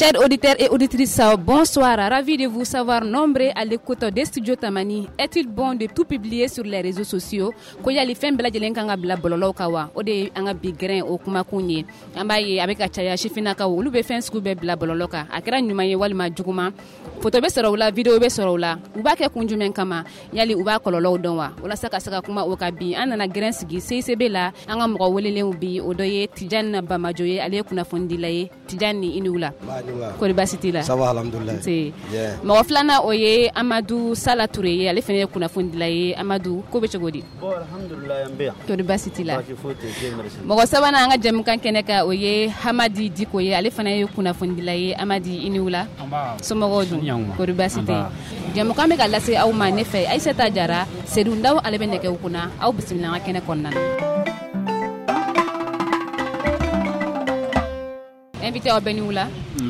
Chers auditeurs et auditrices, bonsoir. Ravi de vous savoir nombreux à l'écoute des studios Tamani. Est-il bon de tout publier sur les réseaux sociaux? Koya li fem bela jelen kanga bla bololo kawa. Ode anga bigren o kuma kunye. Ambaye avec achaya shifina ka ulu be fen skube bla bololo ka. Akira nyuma ye walima juguma. Photo be sorola, video be sorola. Uba ke kunjumen kama yali uba kololo donwa. Wala saka kuma o kabi anana gren sigi CCB la anga mko welele ubi odoye Tijan Bamajoye ale kuna fondilaye Tijani inula. Koribasitila. Ça va alhamdulillah. Si. Mawaflana oye Amadou Salatouré ye ale fene kuna fondilaye Amadou ko be chogodi. Bon alhamdulillah yambea. Koribasitila. Mago sabana anga jamkan keneka oye Hamadi Dikoye ale fene kuna fondilaye Amadi inula. Somogodu. Koribasite. Jamkan me kala se au manefe Aisata Jara sedundaw ale beneke kuna au bismillah kene konnana. Invité au Benioula.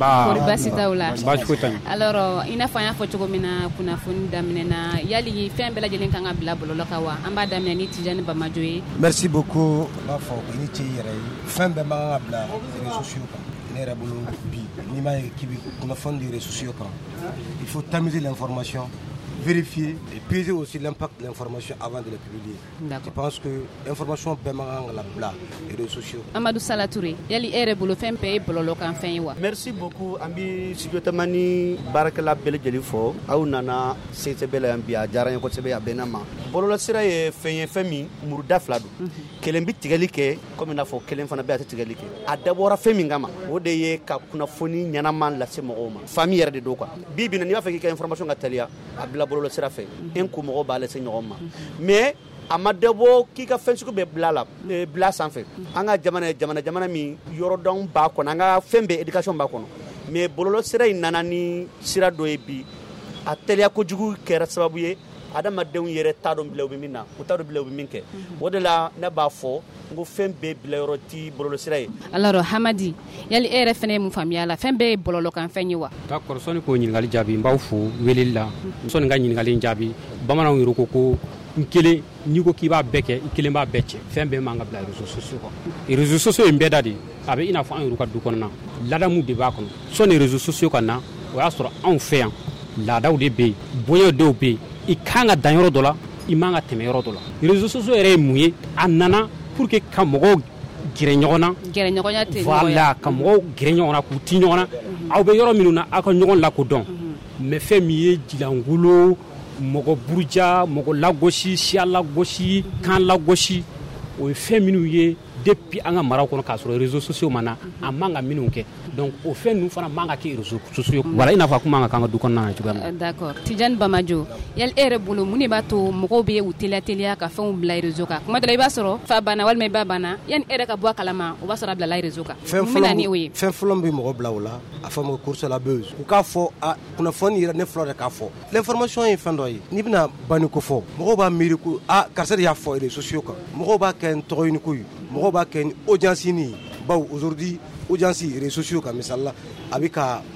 Alors, il a fait un photo comme una fondamena. Yali fait un bel agent kanga bla bolo kawa. Amba dameni Tijan Bamajoye. Merci beaucoup. Ma foi, initi yere. Fin be ma bla réseaux sociaux. Nera bolo bi. Ni ma kibi kuna fond des réseaux sociaux. Il faut tamiser l'information, vérifier et peser aussi l'impact de l'information avant de la publier. Je pense que l'information peut la bla et les réseaux sociaux. Amadou Salatouré, yali ere bolo fempe bolo lokan fenwa. Merci beaucoup ambi studio-tamani barakala bele jelifo au nana CCB la ambi jaran ko sebe abenama. Bolo la sira e femi muruda fladu. Kelembi tigalike comme na fo kelem fana be atigalike. Adabora femi ngama. Odeye ka kuna foni nyana man la semo oma. Famille yerde do quoi. Bibi na ni fa ki information ngatalia abla bolo sira fe en ko mo ba la se nyoma mais amadebo ki ka fensuko be blala bla sanfe anga jamana mi yoro don ba ko anga fembe education ba ko mais bolo sira inanani sira do ebi atelia ko jugu kera sababu ye adama deun yere tadon blew bi minna ko tadon blew bi minke wodela na ba fo ngo fembe blero ti bolo sira. Alors Hamadi yali ere fene mu famiala fembe bolo kan fenyiwa d'accord soni ko nyingali jabi mbawfu welilla soni nga nyingali jabi bamana ngiro ko nkele nyiko kiba beke ikele ba bece fembe manga bla réseaux sociaux ko et réseaux sociaux embedadi abe ina fo an ruka du konna lada mu de ba kono soni réseaux sociaux kana o ya soro an feyan lada u de be boyo de be ikanga danyoro dola imanga temero dola réseaux sociaux ere muye anana pour que kamogo girenyona te voilà kamogo girenyona ku tinyona aw be yoro minuna aka nyogon la ko don me femiye jilangulo mogo burja mogo lagoshi sia lagoshi kan lagoshi o feminu ye depuis anga mara ko ka sur les réseaux sociaux mana amanga minunke donc au fait nous fana manga ki réseaux sociaux voilà ina fa kuma nga kanga du konna ci gam d'accord Tijan Bamajo yel ere bulu muni bato mogo be utila ka fa bla réseaux ka kuma dala basoro fa bana wal me babana yan ere ka bwa kalama o basora bla réseaux ka fin flombi mogo bla wala afa mo course la buzz ku ka fo kuna foni ira ne flore ka fo l'information est fandoyi ni bina bani ko fo mogo ba miri ku karser ya fo réseaux sociaux ka mogo ba ken toyini ku mogo ba ken audience ni baw aujourd'hui audience réseaux sociaux comme ça là avec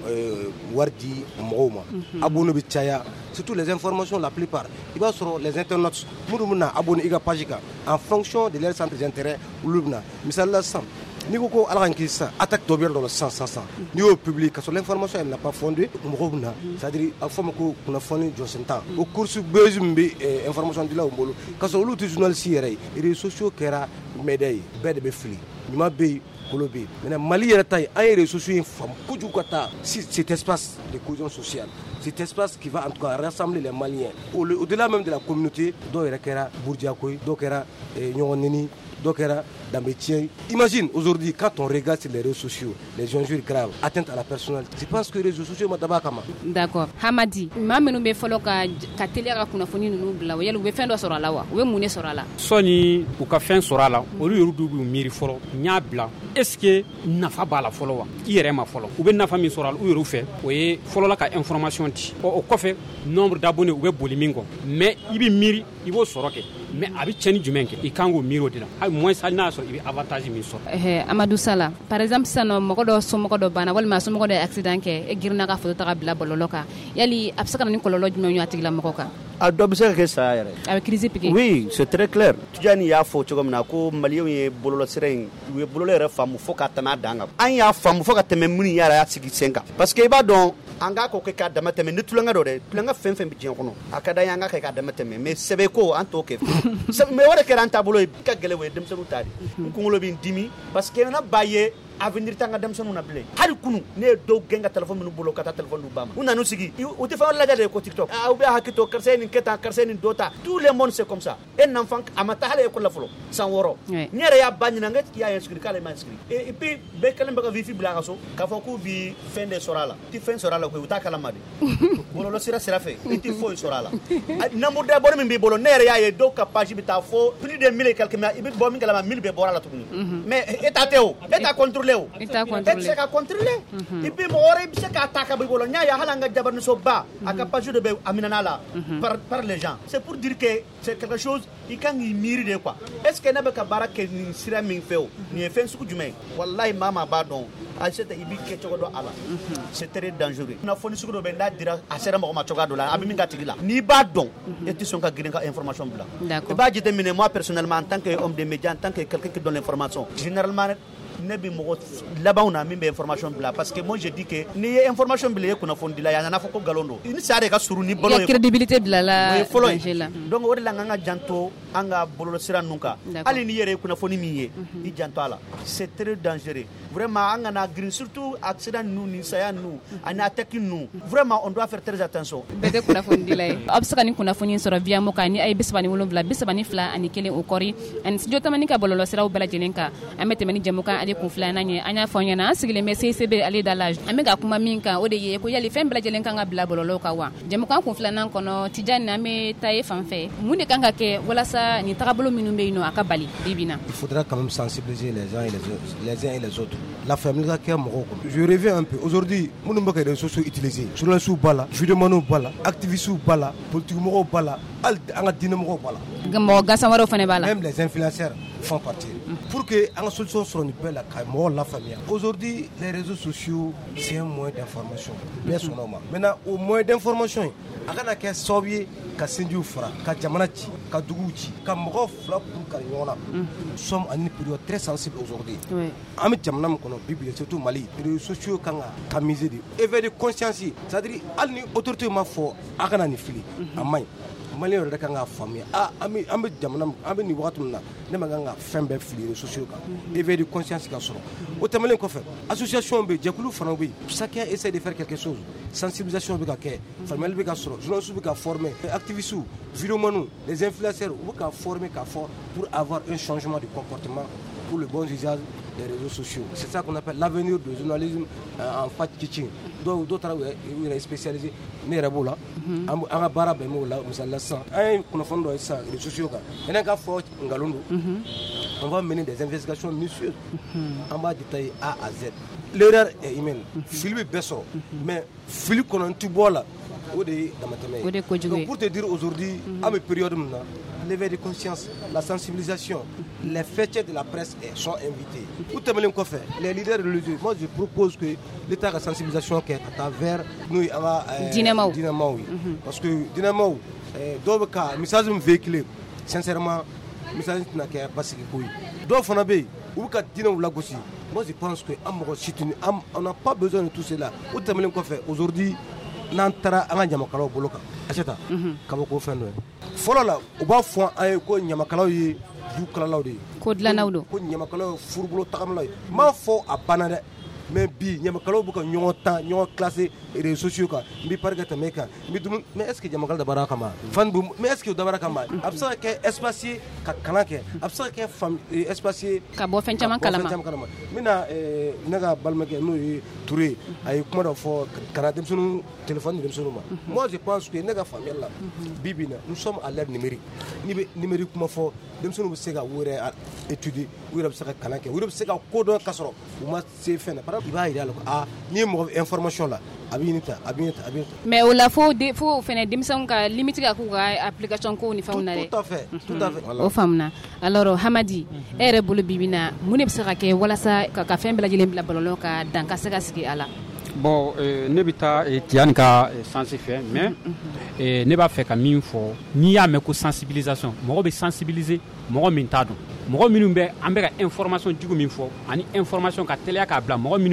wardi mooma abonné bi tiaya surtout les informations la plupart il va sur les internautes mudumuna abonné iga page en fonction de leur centre d'intérêt ulubna misalla sam ni ko ala kan sa attaque dobier dans le sens ni au public parce que l'information elle n'a pas fondé mooma c'est-à-dire a forme ko kuna foni josentan au course bezumbi information de la mbolo parce que l'autre journaliste yere réseaux sociaux kera médaille bede be fli ni ma be Colombie. Maintenant, Mali est un réseau social cet espace de cohésion sociale, cet espace qui va en tout cas rassembler les Maliens. Au-delà même de la communauté, donc il y a Bourdiakoy, donc il y a Nyonini, donc il y a Dametier. Imagine aujourd'hui, quand on regarde sur les réseaux sociaux, les injures graves, atteintes à la personnalité, je pense que les réseaux sociaux sont d'abord. D'accord. Hamadi, mamenu be folo ka télé ka kuna foni nu bla yelu be fendo sorala wa we mune sorala soni u ka fen sorala olu yorudu bu miri folo nya bla est-ce que nafa bala folo wa yere ma folo u be nafa min sorala u yoru fe o ye folo la ka information ti o kofe nombre d'abonnés u be bolimingo mais ibi miri ibo soroke mais abi cheni jumenke ikango miro dila ay moins salna so ibi avantage min so Amadou Sala par exemple sano mokodo so mokodo bana wal ma so mokodo accident ke e girna ka foto ta bla bololoka yali absaka ni kololo jumenyo atigla mokoka a dɔ bɛ se ka kɛ saya yɛrɛ a bɛ crise piqué oui c'est très clair Tijani y'a fɔ cogo min na ko maliyɛnw ye bɔlɔlɔsira in u ye bɔlɔlɔ yɛrɛ faamu fo ka tɛmɛ a dan kan an y'a faamu fo ka tɛmɛ minnu yɛrɛ y'a sigi sen kan parce que i b'a dɔn an k'a ko k'a dama tɛmɛ ni tulonkɛ dɔ dɛ tulonkɛ fɛn fɛn bɛ diɲɛ kɔnɔ a ka d'an ye an k'a kɛ k'a dama tɛmɛ mais sɛbɛ ko an t'o kɛ mais o de kɛra an taabolo ye ka gɛlɛn o ye denmisɛnninw ta de n kunkolo bɛ n dimi parce que na b'a ye avenir tanga denmisɛnninw na bilen hali kunu ne ye dɔw gɛn ka téléphone minnu bolo ka taa téléphone d'u ba ma u nan'u sigi u tɛ fɛn lajɛ de ko TikTok u bɛ hakili to karisa ye nin kɛ tan karisa ye nin dɔ ta tout le monde c'est comme ça e n'enfant a ma taa hali école la fɔlɔ san 6 ne yɛrɛ y'a ba ɲininka n ko y'a inscrit k'ale ma inscrit et puis bɛɛ kɛlen bɛ ka wifi bila a ka so k'a fɔ k'u bi fɛn de sɔrɔ a la ti fɛn sɔrɔ a la koyi u t'a kalama de bɔlɔlɔsira sira fɛ i ti foyi sɔrɔ a la nombre d'abonnés min b'i bolo ne yɛrɛ y'a ye dɔw ka page bɛ taa fo plus de 1000 et quelques mais i bɛ bɔ min kalama 1000 bɛɛ bɔra la tuguni mais e ta tɛ o e t'a contrôler o e tɛ se ka contrôler et puis mɔgɔ wɛrɛ bɛ se k'a ta ka bɔ i bolo n y'a ye hali an ka jabarimusoba a ka page de bɛ a minɛna la par les gens c'est pour dire que c'est quelque chose i kan k'i miiri de quoi est-ce que ne bɛ ka baara kɛ nin sira min fɛ o nin ye fɛn sugu jumɛn ye walahi maa maa b'a dɔn a se tɛ i b'i kɛ cogo dɔ a la c'est très dangereux kunnafoni sugu dɔ bɛ n'a dira a sera mɔgɔ ma cogoya dɔ la a bɛ min ka tigi la n'i b'a dɔn e tɛ sɔn ka girin ka information bila i b'a jateminɛ moi personnellement en tant que homme de média en tant que quelqu'un qui donne l'information généralement ne bɛ mɔgɔ labanw na min bɛ information bila parce que moi je dis que n'i ye information bila i ye kunnafoni dila ye a nana fɔ ko nkalon don ni saya de ka surun ni balo ye i ka crédibilité bila la o ye fɔlɔ ye donc o de la an ka janto an ka bɔlɔlɔsira ninnu kan hali n'i yɛrɛ ye kunnafoni min ye i janto a la c'est très dangereux vraiment an kana girin surtout accident ninnu ni saya ninnu ani attaque ninnu vraiment on doit faire très attention bɛɛ tɛ kunnafoni dila ye aw bɛ se ka nin kunnafoni sɔrɔ via mo kan ni a ye 37 ani 1 o kɔri ani studio tamani ka bɔlɔlɔsiraw bɛɛ lajɛlen kan an bɛ tɛmɛ ni jamukan ale kun filanan ye an y'a fɔ ɲɛna an sigilen bɛ CCB ale da la an bɛ ka kuma min kan o de ye ko yali fɛn bɛɛ lajɛlen kan ka bila bɔlɔlɔw kan wa jamukan kun filanan kɔnɔ Tijani an bɛ taa ye fan fɛ mun de kan ka kɛ walasa nin tagabolo minnu bɛ yen nɔ a ka bali bibi na. Il faudra quand même sensibiliser les uns et les autres. La famille ka kɛ mɔgɔw kɔnɔ. Je reviens un peu aujourd'hui minnu bɛ ka réseaux sociaux utiliser journalistes b'a la vidéomaniw b'a la activistes b'a la politique mɔgɔw b'a la hali an ka diinɛmɔgɔw b'a la. mɔgɔ gansan wɛrɛw fana b'a la. Même les influenceurs font partie. Pour que an ka solution sɔrɔ nin bɛɛ la ka mɔgɔw lafaamuya. Aujourd'hui les réseaux sociaux c'est un moyen d'information. Bɛɛ sɔnna o ma. Maintenant o moyen d'information a kana kɛ sababu ye ka sinjiw fara ka jamana ci ka duguw ci ka mɔgɔw fila kuru kari ɲɔgɔn na. Nous sommes à une période très sensible aujourd'hui. An bɛ jamana min kɔnɔ bibi surtout Mali réseaux sociaux kan ka miser de éveil de conscience c'est-à-dire hali ni autorité ma fɔ a kana nin fili a man ɲi. Malien yɛrɛ kan k'a faamuya an bɛ jamana an bɛ nin wagati min na ne ma kan ka fɛn bɛɛ fili réseaux sociaux kan éveil de conscience ka sɔrɔ o tɛmɛnen kɔfɛ association bɛ jɛkulu fana bɛ yen chacun essaie de faire quelque chose sensibilisation bɛ ka kɛ faamuyali bɛ ka sɔrɔ journalistes bɛ ka former activistes vidéomaniw les influenceurs u bɛ ka former ka fɔ pour avoir un changement de comportement pour le bon usage des réseaux sociaux. C'est ça qu'on appelle l'avenir du journalisme en fact-checking. D'autres sont spécialisés. Nous sommes là. Nous sommes là. Nous sommes là. Nous sommes là. Les réseaux sociaux. On va mener des investigations minutieuses. On va détailler A à Z. L'erreur est humaine. Philippe Besson. Mais Philippe qu'on a tout bois là. Donc pour te dire aujourd'hui, à mes périodes maintenant, l'éveil de conscience, la sensibilisation, les fêtiers de la presse sont invités. Pour terminer quoi faire, les leaders religieux, moi je propose que l'État de sensibilisation qui est à travers nous, Dynamo, oui. Parce que Dynamo, dans le cas, message véhiculé, sincèrement, message n'a qu'à pas se couiller. Donc Fanabe, ou qu'à Dynamo la gauche. Moi je pense que on n'a pas besoin de tout cela. Pour terminer quoi faire, aujourd'hui, n'an taara an ka ɲamakalaw bolo kan Aissata kabako fɛn dɔ ye fɔlɔ la u b'a fɔ an ye ko ɲamakalaw ye du kalalaw de ye ko dilannaw don ko ɲamakalaw ye furubolo tagamalaw ye n m'a fɔ a banna dɛ mais bi ɲamakalaw bɛ ka ɲɔgɔn tan ɲɔgɔn classé réseaux sociaux kan n bɛ pari ka tɛmɛ kan n bɛ dumuni mais est ce que ɲamakala dabara a kama fan bu mais est ce que o dabara a kama a bɛ se ka kɛ espace ye ka kalan kɛ a bɛ se ka kɛ espace ye ka bɔ fɛn caman kalama n bɛna ne ka balimakɛ n'o ye Touré a ye kuma dɔ fɔ kana denmisɛnninw téléphone di denmisɛnninw ma moi je pense que ne ka faamuyali la bi bi na nous sommes à l'ère numérique n'i bɛ numérique kuma fɔ denmisɛnninw bɛ se ka u yɛrɛ étudier u yɛrɛ bɛ se ka kalan kɛ u yɛrɛ bɛ se ka ko dɔn ka sɔrɔ u ma se fɛn na par exemple i b'a yira a la ko n'i ye mɔgɔ information la a bɛ ɲini ta a bɛ ɲini ta a bɛ ɲini ta mais o la fo fɛnɛ denmisɛnw ka limite ka k'u ka application ko ni fɛnw na dɛ tout à fait o faamuna alors Hamadi e yɛrɛ bolo bibi na mun de bɛ se ka kɛ walasa ka fɛn bɛɛ lajɛlen bila bɔlɔlɔ ka dan ka se ka sigi a la bon ne bɛ taa Tiyani ka sens fɛ mais ne b'a fɛ ka min fɔ n'i y'a mɛn ko sensibilisation mɔgɔ bɛ sensibiliser mɔgɔ min t'a dɔn mɔgɔ minnu bɛ an bɛ ka information jugu min fɔ ani information ka teliya k'a bila mɔgɔ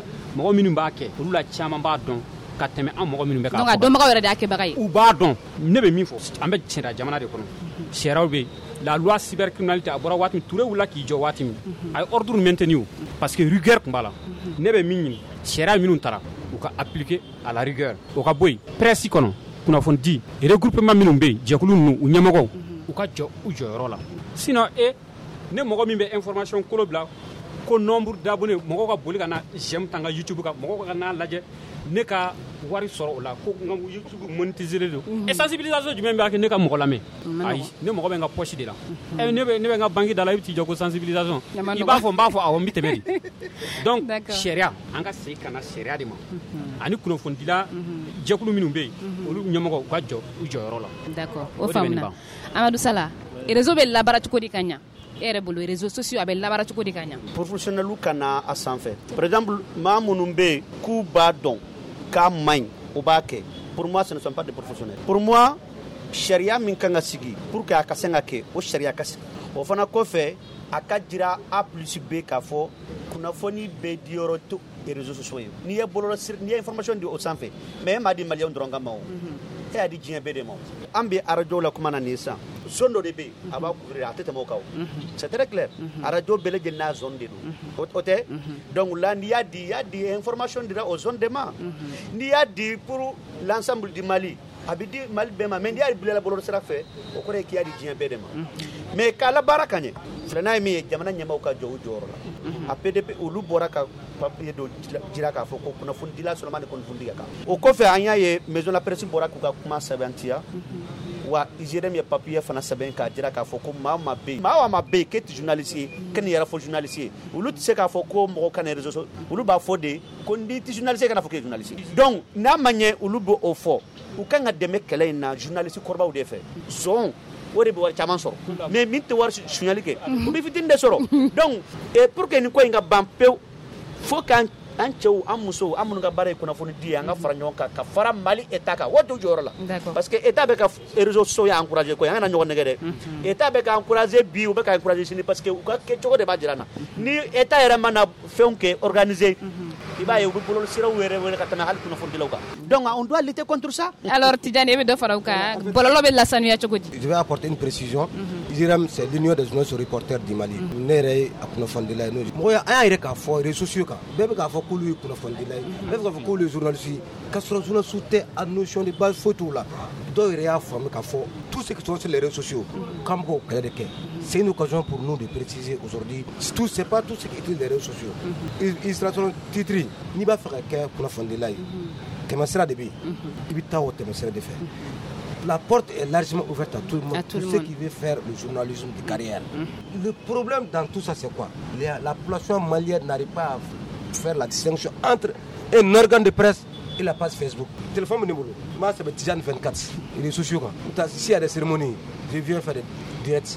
minnu b'a kɛ olu la caman b'a dɔn ka tɛmɛ an mɔgɔ minnu bɛ k'a fɔ. donc a dɔnbagaw yɛrɛ de y'a kɛbaga ye. u b'a dɔn ne bɛ min fɔ an bɛ tiɲɛ jamana de kɔnɔ sariyaw bɛ yen la loi cybercriminalité a bɔra waati min Touré wulila k'i jɔ waati min a ye ordre maintenu parce que rigueur tun b'a la ne bɛ min ɲini sariya minnu taara u ka appliquer à la rigueur o ka bɔ yen presse kɔnɔ kunnafoni di regroupement minnu bɛ yen jɛkulu ninnu u ɲɛmɔgɔw u ka jɔ u jɔyɔrɔ la sinon ne mɔgɔ min bɛ information kolo bila ko nombre d'abonnés mɔgɔw ka boli ka na j'aime tan ka YouTube kan mɔgɔw ka na lajɛ ne ka wari sɔrɔ o la ko n ka YouTube monétiser don et sensibilisation jumɛn b'a kɛ ne ka mɔgɔ lamɛn ayi ne mɔgɔ bɛ n ka poche de la ne bɛ n ka banque da la i bɛ t'i jɔ ko sensibilisation i b'a fɔ n b'a fɔ awɔ n bɛ tɛmɛ de donc sariya an ka segin ka na sariya de ma ani kunnafonidila jɛkulu minnu bɛ yen olu ɲɛmɔgɔ u ka jɔ u jɔyɔrɔ la d'accord o faamuna Amadou Sala réseau bɛ labaara cogo di ka ɲa e yɛrɛ bolo réseaux sociaux a bɛ labaara cogo di ka ɲa professionnels ka na a sanfɛ par exemple maa minnu bɛ yen k'u b'a dɔn k'a man ɲi o b'a kɛ pour moi ce ne sont pas des professionnels pour moi sariya min kan ka sigi pour que a ka se ka kɛ o sariya ka sigi o fana kɔfɛ a ka jira A plus B k'a fɔ kunnafoni bɛ di yɔrɔ to réseaux sociaux ye n'i ye bɔlɔlɔsira n'i ye information di o sanfɛ mais e m'a di maliyɛnw dɔrɔn kama o e y'a di diɲɛ bɛɛ de ma an bɛ arajo la kuma na nin san zone dɔ de bɛ yen a b'a couvrir a tɛ tɛmɛ o kan c'est très clair arajo bɛɛ lajɛlen n'a zone de don o tɛ donc là n'i y'a di information dira o zone de ma n'i y'a di pour l'ensemble du Mali a bɛ di Mali bɛɛ ma mais n'i y'a bila bɔlɔlɔsira fɛ o kɔrɔ ye k'i y'a di diɲɛ bɛɛ de ma mais k'a labaara ka ɲɛ filanan ye min ye jamana ɲɛmaaw ka jɔ u jɔyɔrɔ la a PDP olu bɔra ka papier dɔ jira k'a fɔ ko kunnafonidila seulement ni kunnafoni ka kan o kɔfɛ an y'a ye maison de la presse bɔra k'u ka kuma sɛbɛntiya wa IGRM ye papier fana sɛbɛn k'a jira k'a fɔ ko maa o maa bɛ yen k'e tɛ journaliste ye k'e nin yɛrɛ fɔ journaliste ye olu tɛ se k'a fɔ ko mɔgɔ ka na réseau sociaux olu b'a fɔ de ko n'i tɛ journaliste ye kana fɔ k'e ye journaliste ye donc n'a ma ɲɛ olu bɛ o fɔ u kan ka dɛmɛ kɛlɛ in na journaliste kɔrɔbaw de fɛ zɔn o de bɛ wari caman sɔrɔ mais min tɛ wari suɲɛli kɛ o bɛ fitinin de sɔrɔ donc pour que nin ko in ka ban pewu fo k'an cɛw an musow an minnu ka baara ye kunnafoni di ye an ka fara ɲɔgɔn kan ka fara Mali État kan o t'o jɔyɔrɔ la parce que État bɛ ka réseaux sociaux y'a encouragé ko an kana ɲɔgɔn nɛgɛ dɛ État bɛ ka encouragé bi u bɛ ka encouragé sini parce que u ka kɛcogo de b'a jira na ni État yɛrɛ mana fɛnw kɛ organisé i b'a ye u bɛ bɔlɔlɔsiraw yɛrɛ wele ka tɛmɛ hali kunnafonidilaw kan donc on doit lutter contre ça. alors Tidjane e bɛ dɔ fara u kan bɔlɔlɔ bɛ lasanuya cogo di. je vais apporter une précision IGRM c'est l'union des journalistes reporters du Mali ne yɛrɛ ye a kunnafonidila ye n'o ye mɔgɔ an y'a yɛrɛ k'a fɔ réseaux sociaux kan bɛɛ bɛ k'a fɔ k'olu ye kunnafonidila ye bɛɛ bɛ k'a fɔ k'olu ye journalistes ye k'a sɔrɔ journalistes tɛ a notion de base foyi t'u la dɔw yɛrɛ y'a faamu k'a fɔ tout ce qui sont sur les réseaux sociaux k'an bɛ k'o kɛlɛ de kɛ c'est une occasion pour nous de préciser aujourd'hui tout c'est pas tout ce qui utilise les réseaux sociaux illustration titre n'i b'a fɛ ka kɛ kunnafonidila ye tɛmɛsira de bɛ yen i bɛ taa o tɛmɛsira de fɛ la porte est largement ouverte à tout le monde, tout ceux qui veulent faire le journalisme de carrière. Le problème dans tout ça, c'est quoi? La population malienne n'arrive pas à faire la distinction entre un organe de presse et la page Facebook. Le téléphone numéro, moi c'est Tidjane 24, il est sociaux. S'il y a des cérémonies, je viens faire des directs.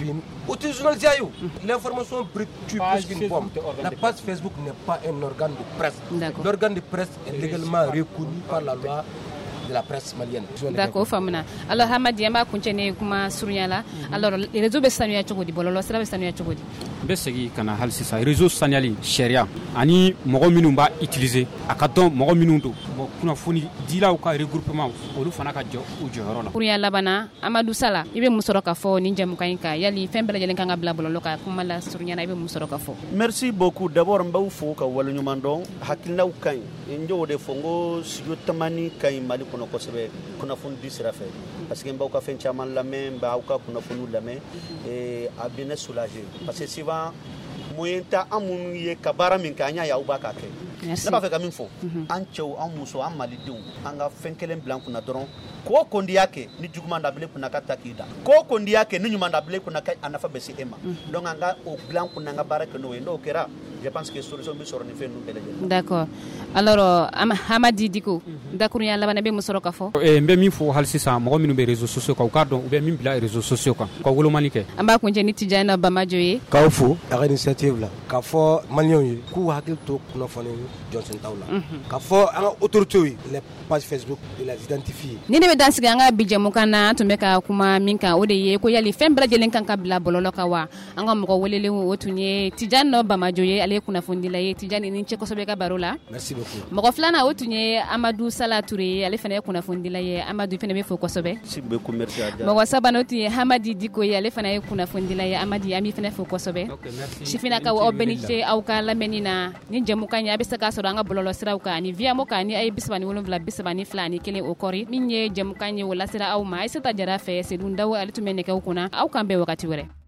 L'information brute tue plus qu'une bombe. La page Facebook n'est pas un organe de presse. L'organe de presse est légalement reconnu par la loi de la presse malienne. D'accord, famina. Alors Hamadi Yamba kuncene kuma surunyala. Alors réseau be sanuya cogo di bololo sira be sanuya cogo di. Be segi kana hal sisa réseau sanuali sharia ani mogo minnu ba utiliser akadon mogo minnu do kuna foni dila ka regroupement olu fana ka jo u jɔyɔrɔ la. Pour ya labana Amadou Sala ibe musoro ka fɔ ni jamu kan ka yali fɛn bɛɛ lajɛlen kan ka bila bololo ka kuma la surunyala ibe musoro ka fɔ. Merci beaucoup d'abord mbaw fo ka wala ɲuman dɔn hakilinaw kan njo de fongo studio tamani kan Mali kono kosɛbɛ kunnafoni di sira fɛ parce que mbaw ka fɛn caman lamɛn mbaw ka kunnafoniw lamɛn a bɛ ne soulager parce que souvent moyen ta an minnu ye ka baara min kɛ an y'a ye aw b'a ka kɛ ne b'a fɛ ka min fɔ an cɛw an muso an malidenw an ka fɛn kelen bila an kunna dɔrɔn ko ko n'i y'a kɛ ni juguman dabile kunna ka ta k'i da ko n'i y'a kɛ ni ɲuman dabile kunna ka a nafa bɛ se e ma donc an ka o bila an kunna an ka baara kɛ n'o ye n'o kɛra je pense que solution bi sɔrɔ ni fɛn ninnu bɛɛ lajɛlen. D'accord. Alors Hamadi Diko dakurunya labana be musoro ka fɔ mbe min fɔ hali sisan mɔgɔ minnu bɛ réseaux sociaux kan u k'a dɔn u bɛ min bila réseaux sociaux kan ka wolomani kɛ an b'a kuncɛ ni Tijani Bamajo ye k'aw fo a ka initiative la k'a fɔ maliyɛnw ye k'u hakili to kunnafoni jɔnsen taw la k'a fɔ an ka autorités ye les pages Facebook de les identifier. ni ne bɛ dan sigi an ka bi jɛmukan na an tun bɛ ka kuma min kan o de ye ko yali fɛn bɛɛ lajɛlen kan ka bila bɔlɔlɔ kan wa an ka mɔgɔ welelen o tun ye Tijani Bamajo ye ale ye kunnafonidila ye Tijani ni cɛ kosɛbɛ ka baro la. Merci beaucoup. mɔgɔ filanan o tun ye Amadou Sala Touré ye ale fana ye kunnafonidila ye Amadou fana bɛ fo kosɛbɛ. Merci beaucoup, merci Adja. mɔgɔ sabanan o tun ye Hamadi Diko ye ale fana ye kunnafonidila ye Amadi an b'i fana fo kosɛbɛ. Sifinakaw aw bɛɛ ni ce aw ka lamɛnni na ni jɛmukan ye a bɛ se k'a sɔrɔ an ka bɔlɔlɔ siraw kan ani VIAMO kan ni a ye 37 32 ani 1 o kɔri min ye jɛmukan ye o lasera aw ma Aissata Jara fɛ Seydou Ndaw ale tun bɛ nɛgɛw kunna aw k'an bɛn wagati wɛrɛ.